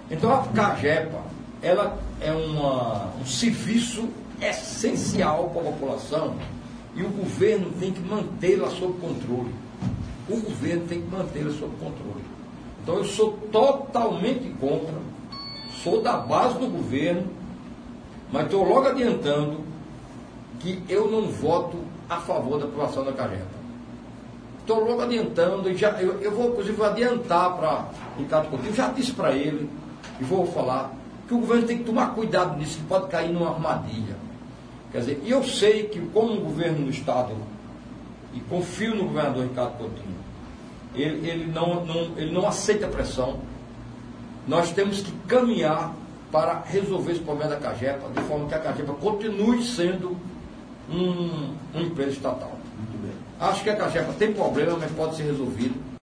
Então a CAGEPA, ela é um serviço essencial para a população e o governo tem que mantê-la sob controle. O governo tem que mantê-la sob controle. Então eu sou totalmente contra, sou da base do governo, mas estou logo adiantando que eu não voto a favor da aprovação da CAGEPA. Estou logo adiantando, e eu vou, inclusive, adiantar para Ricardo Coutinho, já disse para ele, e vou falar, que o governo tem que tomar cuidado nisso, que pode cair numa armadilha. Quer dizer, e eu sei que, como governo do Estado, e confio no governador Ricardo Coutinho, ele não aceita pressão. Nós temos que caminhar para resolver esse problema da CAGEPA, de forma que a CAGEPA continue sendo uma empresa estatal. Muito bem. Acho que a CAGEPA tem problema, mas pode ser resolvido.